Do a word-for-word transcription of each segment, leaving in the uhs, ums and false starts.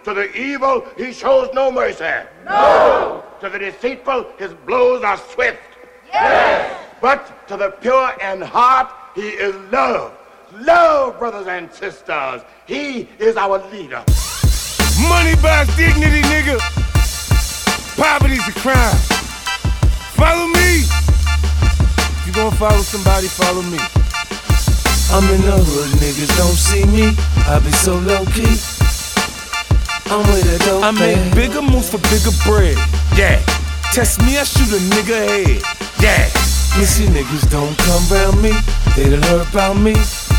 To the evil, he shows no mercy. No. To the deceitful, his blows are swift. Yes. But to the pure in heart, he is love. Love, brothers and sisters. He is our leader. Money buys dignity, nigga. Poverty's a crime. Follow me. If you gonna follow somebody, follow me. I'm in the hood, niggas don't see me. I be so low-key. I'm with a dope I make man. bigger moves for bigger bread. Yeah. Test me, I shoot a nigga head. Yeah. Missy niggas don't come round me. They done heard about me.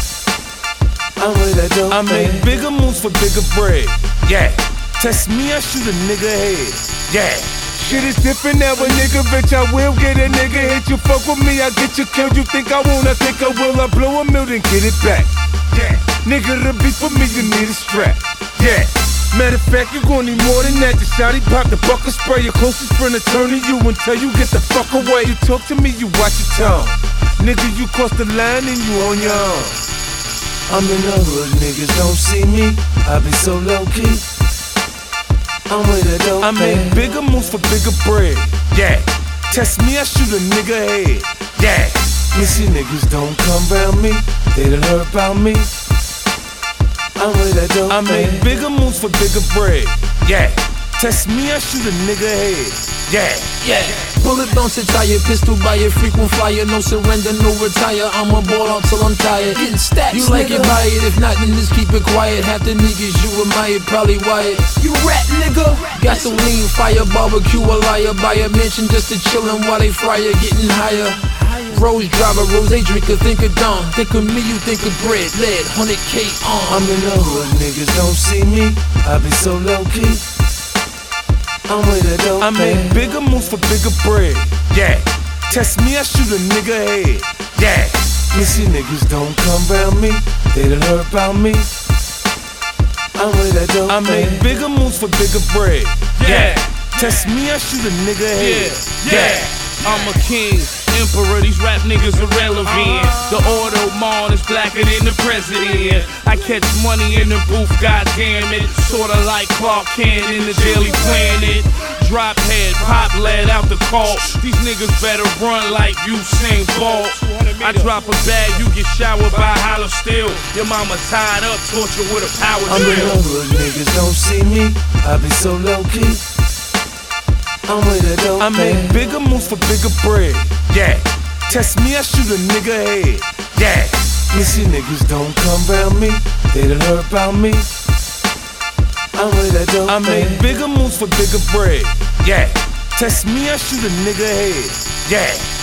I'm with a dope I man. make bigger moves for bigger bread. Yeah. Test me, I shoot a nigga head. Yeah. Shit is different now, a nigga, bitch, I will get a nigga hit you. Fuck with me, I get you killed. You think I won't, I think I will. I blow a mill, then get it back. Yeah. Nigga, to be for me, you need a strap. Yeah. Matter of fact, you gon' need more than that. The shotty pop the bucket spray. Your closest friend will turn to you until you get the fuck away. You talk to me, you watch your tongue. Nigga, you cross the line and you on your own. I'm in the hood, niggas don't see me. I be so low-key. I'm with a dope I make man. bigger moves for bigger bread. Yeah. Test me, I shoot a nigga head. Yeah. Missy niggas don't come round me. They done heard about me. I'm with a dope I man. make bigger moves for bigger bread. Yeah. Test me, I shoot a nigga head. Yeah. Yeah. Bullet bounce a tire, pistol by a frequent flyer. No surrender, no retire. I'm a ball out till I'm tired. Getting stacks, you like nigga. it, buy it. If not, then just keep it quiet. Half the niggas you admire probably wired. You rap, nigga. Gasoline, fire, barbecue, a liar. Buy a mansion just to chillin' while they fryer, getting higher. Rose driver, rose drinker, think of dawn. Think of me, you think of bread, lead, one hundred K on. I'm in the hood, niggas don't see me. I be so low-key. I'm with a dope I make man. bigger moves for bigger bread. Yeah. Test me, I shoot a nigga head. Yeah. Missy niggas don't come round me. They done heard about me. I'm with a dope I make man. bigger moves for bigger bread. Yeah. Test me, I shoot a nigga head. Yeah. I'm a king, emperor, these rap niggas irrelevant. The Ottoman is blacker than the president. I catch money in the booth, goddamn it. Sorta like Clark Kent in the Daily Planet. Drop head, pop lead out the call. These niggas better run like Usain Bolt. I drop a bag, you get showered by hollow steel. Your mama tied up, tortured with a power I'm in the drill. hood, niggas don't see me. I be so low-key. I'm with a dope I make man. bigger moves for bigger bread. Yeah. Test me, I shoot a nigga head. Yeah. Missy niggas don't come round me. They done heard about me. I'm with a dope I make man. bigger moves for bigger bread. Yeah. Test me, I shoot a nigga head. Yeah.